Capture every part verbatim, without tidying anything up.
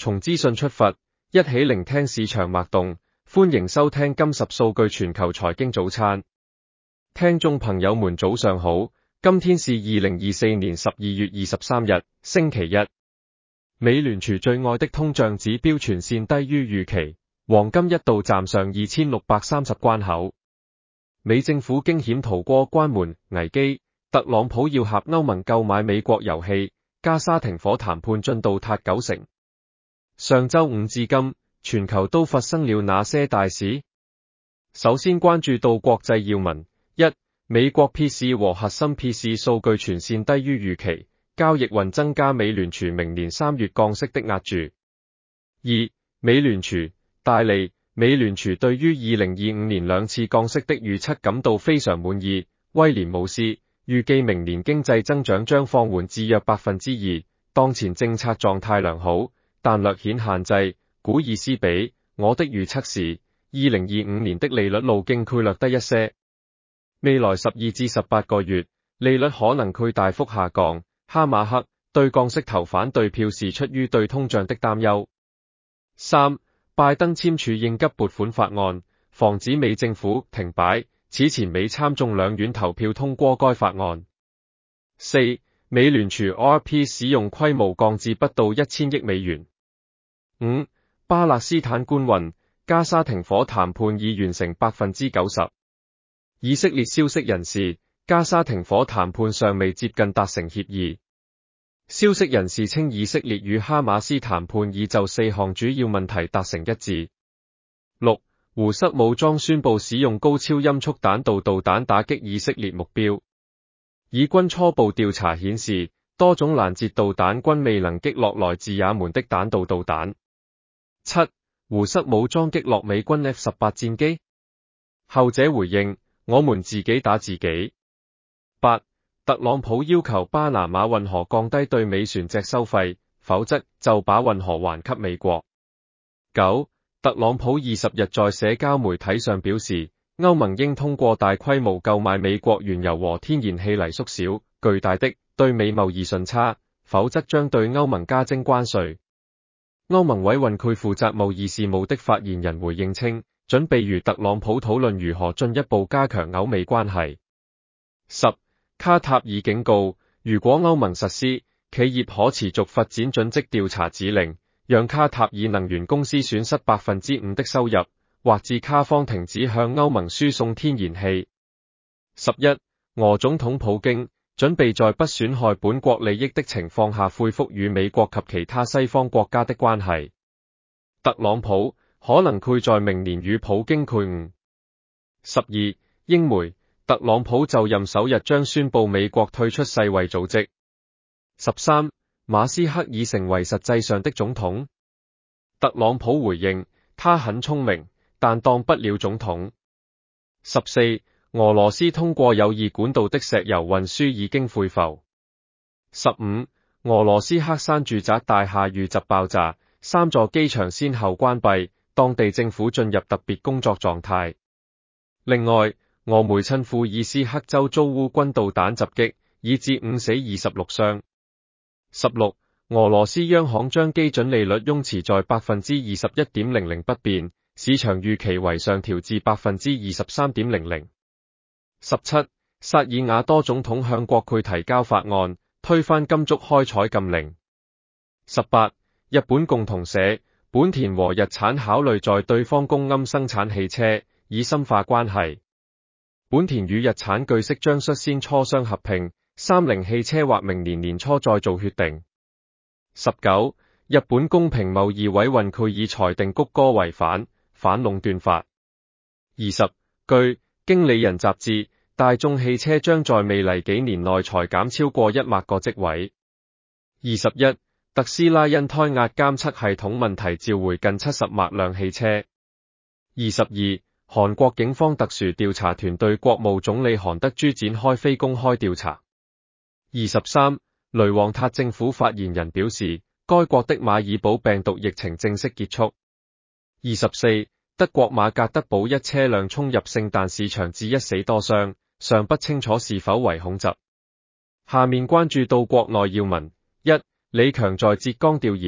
從資訊出發，一起聆聽市場脈動。歡迎收聽金十數據全球財經早餐。聽眾朋友們早上好，今天是二零二四年十二月二十三日，星期一。美聯儲最愛的通脹指標全線低於預期，黃金一度站上二千六百三十關口。美政府驚險逃過關門危機，特朗普要挾歐盟購買美國油氣，加沙停火談判進度達九成。上周五至今，全球都發生了哪些大事？首先關注到國際要聞：一、美國 P C 和核心 P C 數據全線低於預期，交易雲增加美聯儲明年三月降息的押注。二、美聯儲大利，美聯儲對於二零二五年兩次降息的預測感到非常滿意。威廉姆斯預計明年經濟增長將放緩至約百分之二，當前政策狀態良好，但略顯限制。古爾斯比，我的預測是，二零二五年的利率路徑會略低一些。未來十二至十八個月，利率可能會大幅下降。哈馬克對降息投反對票是出於對通脹的擔憂。三、拜登簽署應急撥款法案，防止美政府停擺。此前美參眾兩院投票通過該法案。四、美聯儲 R P 使用規模降至不到一千億美元。五、巴勒斯坦官運，加沙停火談判已完成百分之九十。以色列消息人士，加沙停火談判尚未接近達成協議。消息人士稱，以色列與哈馬斯談判已就四項主要問題達成一致。六、胡塞武裝宣布使用高超音速彈道導彈打擊以色列目標。以軍初步調查顯示，多種攔截導彈均未能擊落來自也門的彈道導彈。七、胡塞武裝擊落美軍 F 十八戰機，後者回應：我們自己打自己。八、特朗普要求巴拿馬運河降低對美船隻收費，否則就把運河還給美國。九、特朗普二十日在社交媒體上表示，歐盟應通過大規模購買美國原油和天然氣嚟縮小巨大的對美貿易順差，否則將對歐盟加徵關稅。歐盟委員會負責貿易事務的發言人回應稱，準備與特朗普討論如何進一步加強歐美關係。十、卡塔爾警告，如果歐盟實施企業可持續發展準則調查指令，讓卡塔爾能源公司損失百分之五的收入，或致卡方停止向歐盟輸送天然氣。十一、俄總統普京準備在不損害本國利益的情況下恢復與美國及其他西方國家的關係。特朗普可能會在明年與普京會晤。十二、英媒，特朗普就任首日將宣布美國退出世衛組織。十三、馬斯克已成為實際上的總統。特朗普回應，他很聰明，但當不了總統。十四、俄羅斯通過有異管道的石油運輸已經恢復。十五、俄羅斯克山住宅大廈遇襲爆炸，三座機場先後關閉，當地政府進入特別工作狀態。另外，俄媒趁庫爾斯克州遭烏軍導彈襲擊，以致五死二十六傷。十六、俄羅斯央行將基準利率維持在百分之二十一點零零不變，市場預期為上調至百分之二十三點零零。十七、薩爾瓦多總統向國會提交法案，推翻金燭開採禁令。十八、日本共同社，本田和日產考慮在對方公庵生產汽車，以深化關係。本田與日產據悉將率先磋商合併，三菱汽車或明年年初再做決定。十九、日本公平貿易委員會已裁定谷歌違反反壟斷法。二十、據經理人雜誌，大眾汽車將在未來幾年內裁減超過一萬個職位。二十一、特斯拉因胎壓監測系統問題召回近七十萬輛汽車。二十二、韓國警方特殊調查團對國務總理韓德洙展開非公開調查。二十三、雷旺塔政府發言人表示，該國的馬爾堡病毒疫情正式結束。二十四、德國馬格德堡一車輛衝入聖誕市場致一死多傷，尚不清楚是否為恐襲。下面關注到國內要聞：一、李強在浙江調研，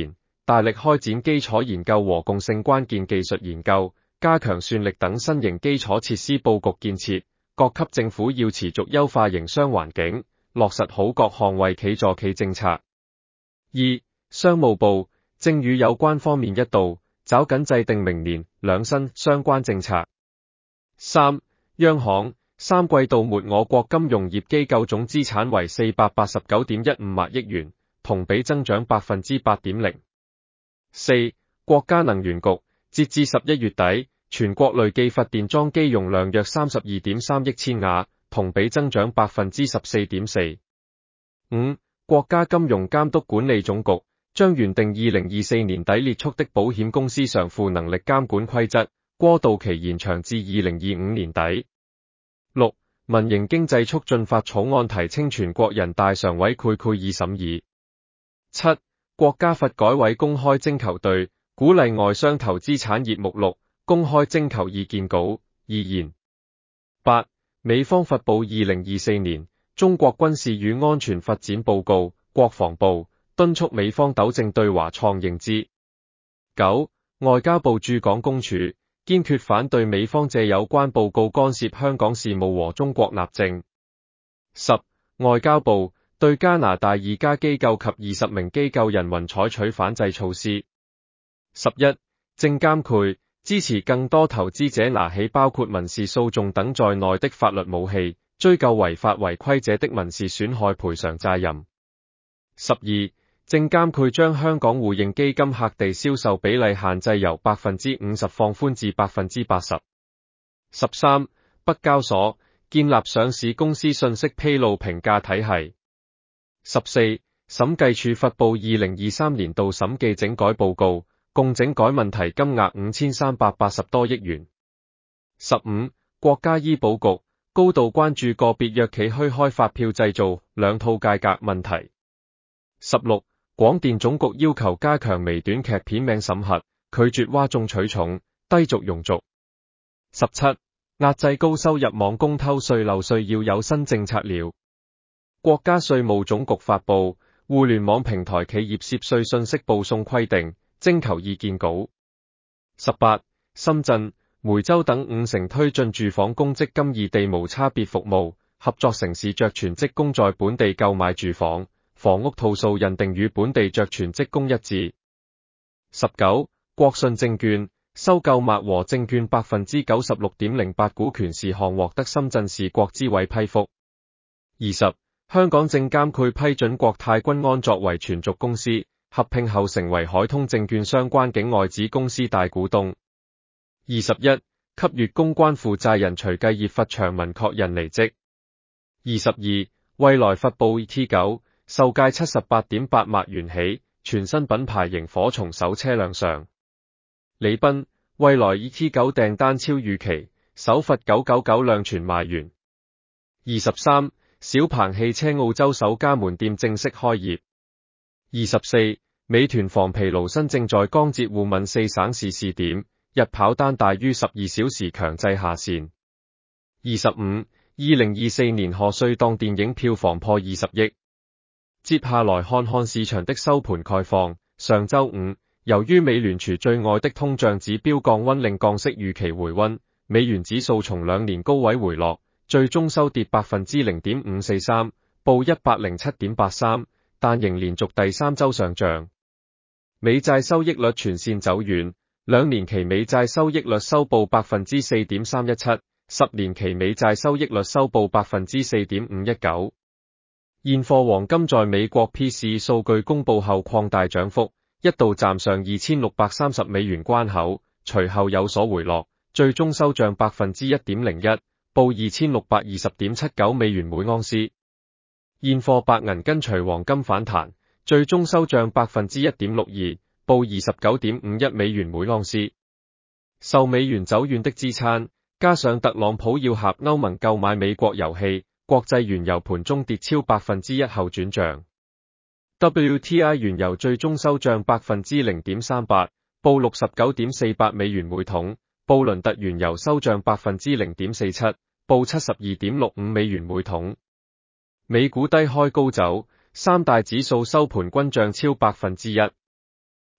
大力開展基礎研究和共性關鍵技術研究，加強算力等新型基礎設施佈局建設。各級政府要持續優化營商環境，落實好各項惠企助企政策。二、商務部正與有關方面一道，抓緊制定明年兩新相關政策。三、央行三季度末我國金融業機構總資產為四百八十九點一五萬億元，同比增長百分之八點零。四、國家能源局截至十一月底，全國累計發電裝機容量約三十二點三億千瓦，同比增長百分之十四點四。五、國家金融監督管理總局將原定二零二四年底列出的保險公司償付能力監管規則過渡期延長至二零二五年底。六、民營經濟促進法草案提請全國人大常委會會議審議。七、國家發改委公開徵求對鼓勵外商投資產業目錄公開徵求意見稿意言。八、美方發布二零二四年中國軍事與安全發展報告，國防部敦促美方糾正對華創認知。九、外交部駐港公署堅決反對美方借有關報告干涉香港事務和中國立政。十、外交部對加拿大二家機構及二十名機構人員採取反制措施。十一、證監會支持更多投資者拿起包括民事訴訟等在內的法律武器，追究違法違規者的民事損害賠償責任。十二、證監會將香港互認基金客地銷售比例限制由百分之五十放寬至百分之八十。十三、北交所建立上市公司信息披露評價體系。十四、審計署發布二零二三年度審計整改報告，共整改問題金額五千三百八十多億元。十五、國家醫保局高度關注個別藥企虛開發票製造兩套價格問題。十六、廣電總局要求加強微短劇片名審核，拒絕嘩眾取寵、低俗庸俗。十七、壓制高收入網公偷稅漏稅要有新政策了。國家稅務總局發布互聯網平台企業涉稅信息報送規定徵求意見稿。十八、深圳、梅州等五城推進住房公積金異地無差別服務，合作城市着全職工在本地購買住房，房屋套數認定與本地着全職工一致。十九、國信證券收購麥和證券百分之九十六點零八股權事項獲得深圳市國資委批復。二十、香港證監會批准國泰君安作為存續公司，合併後成為海通證券相關境外子公司大股東。二十一、給予公關負責人徐繼業發長文確認離職。二十二、蔚來發布 E T 九，售價七十八點八萬元起，全新品牌螢火蟲首車亮相。李斌，蔚來 E T 九訂單超預期，首發九九九輛全賣完。二十三、小鵬汽車澳洲首家門店正式開業。二十四、美團防疲勞新正在江浙滬閩四省市試點，日跑單大於十二小時強制下線。二十五、二零二四年賀歲檔電影票房破二十億。接下來看看市場的收盤概況。上周五，由於美聯儲最愛的通脹指標降溫令降息預期回溫，美元指數從兩年高位回落，最終收跌百分之零點五四三，報一百零七點八三，但仍連續第三周上漲。美債收益率全線走軟，兩年期美債收益率收報百分之四點三一七，十年期美債收益率收報百分之四點五一九。現貨黃金在美國 P C E 數據公布後擴大漲幅，一度站上二千六百三十美元關口，隨後有所回落，最終收漲百分之一點零一，報二千六百二十點七九美元每盎司。現貨白銀跟隨黃金反彈，最終收漲百分之一點六二，報二十九點五一美元每盎司。受美元走軟的支撐，加上特朗普要挾歐盟購買美國油氣，國際原油盤中跌超百分之一後轉漲。W T I 原油最終收漲百分之零點三八，報六十九點四八美元每桶。布倫特原油收漲百分之零點四七，報七十二點六五美元每桶。美股低開高走，三大指數收盤均漲超百分之一。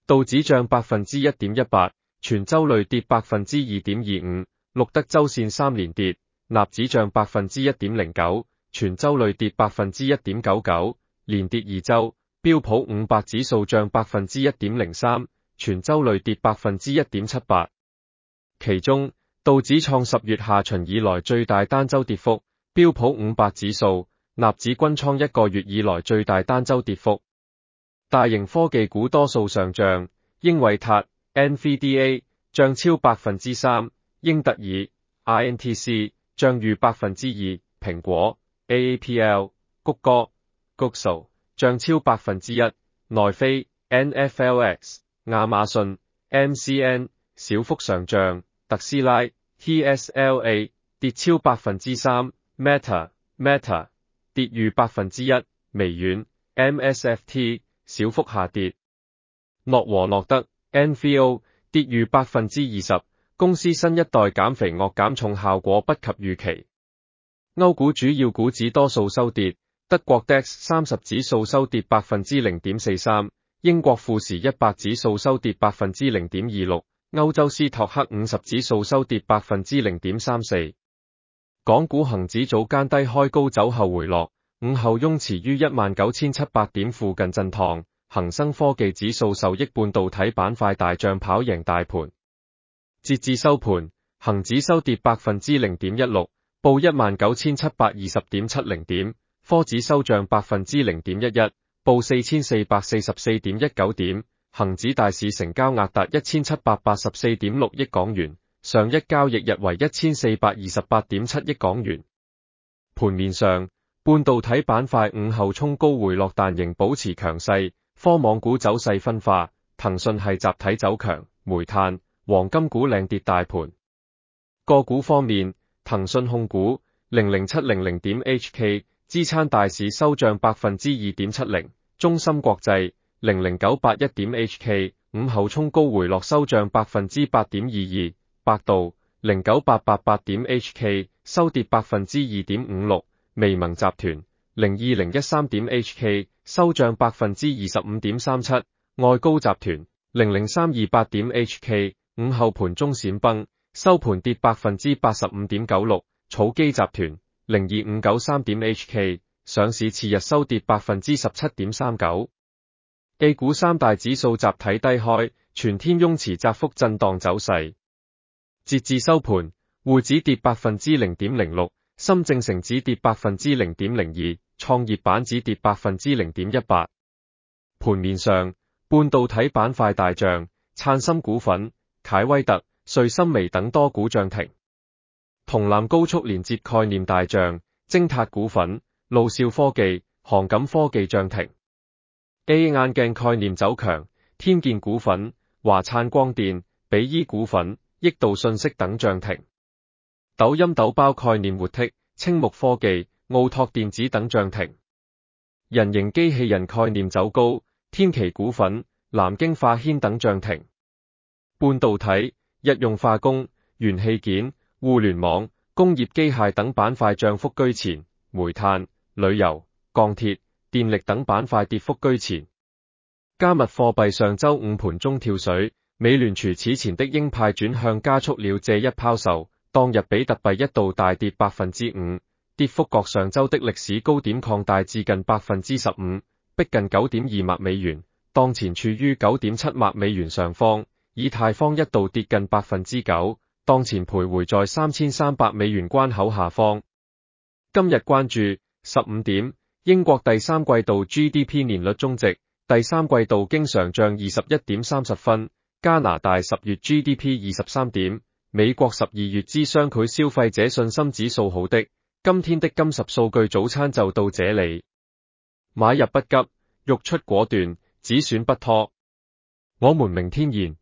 道指漲百分之一點一八，全周累跌百分之二點二五，錄得周線三連跌。納指漲百分之一點零九，全周累跌百分之一點九九，連跌二周。標普五百指數漲百分之一點零三，全周累跌百分之一點七八。其中，道指創十月下旬以來最大單周跌幅，標普五百指數、納指均創一個月以來最大單周跌幅。大型科技股多數上漲，英偉達 N V D A 漲超百分之三，英特爾 I N T C 漲逾百分之二，蘋果 A A P L 谷歌 Google 漲超百分之一，奈飛 N F L X 亞馬遜 M C N 小幅上漲，特斯拉 T S L A 跌超百分之三 ，Meta Meta 跌逾百分之一，微軟 M S F T 小幅下跌，諾和諾德 N V O 跌逾百分之二十，公司新一代減肥惡減重效果不及預期。歐股主要股指多數收跌，德國 D A X 三十指數收跌百分之零點四三，英國富時一百指數收跌百分之零點二六，歐洲斯托克五十指數收跌百分之零點三四。港股恒指早間低開高走後回落，午後翁持於一萬九千七百點附近震盪，恒生科技指數受益半導體板塊大漲跑贏大盤。截至收盤，恒指收跌百分之零點一六，報一萬九千七百二十點七零點，科指收漲百分之零點一一，報四千四百四十四點一九點，恒指大市成交額達一千七百八十四點六億港元，上一交易日為一千四百二十八點七億港元。盤面上，半導體板塊午後衝高回落，但仍保持強勢，科網股走勢分化，騰訊係集體走強，煤炭、黃金股領跌大盤。個股方面，騰訊控股零零七零零點 H K 支撐大市收漲百分之二點七零，中芯國際零零九八一點 H K 午後衝高回落收漲百分之八點二二，百度零九八八八點 H K 收跌百分之二點五六，微盟集團零二零一三點 H K 收漲百分之二十五點三七，外高集團零零三二八點 H K 午後盤中閃崩，收盤跌百分之八十五點九六，草基集團零二五九三點 H K 上市次日收跌百分之十七點三九。A 股三大指數集體低開，全天翁持窄幅震盪走勢。截至收盤，滬指跌百分之零點零六，深證成指跌百分之零點零二，創業板指跌百分之零點一八。盤面上，半導體板塊大漲，燦森股份、凱威特、瑞芯微等多股漲停。銅纜高速連接概念大漲，精塔股份、路兆科技、航錦科技漲停。A 眼鏡概念走強，天健股份、華燦光電、比依股份、益道信息等漲停。抖音抖包概念活剔、青木科技、奧拓電子等漲停。人形機器人概念走高，天奇股份、南京化纖等漲停。半導體、日用化工、元器件、互聯網、工業機械等板塊漲幅居前，煤炭、旅遊、鋼鐵、電力等板塊跌幅居前。加密貨幣上周五盤中跳水，美聯儲此前的鷹派轉向加速了這一拋售，當日比特幣一度大跌百分之五，跌幅較上周的歷史高點擴大至近百分之十五，逼近九點二萬美元，當前處於九點七萬美元上方。以太坊一度跌近百分之九，當前徘徊在三千三百美元關口下方。今日關注十五點，英國第三季度 G D P 年率終值，第三季度經常賬二十一點三十分，加拿大十月 G D P 二十三點，美國十二月之商賄消費者信心指數好的。今天的金十數據早餐就到這裡，買入不急，欲出果斷，止損不拖。我們明天見。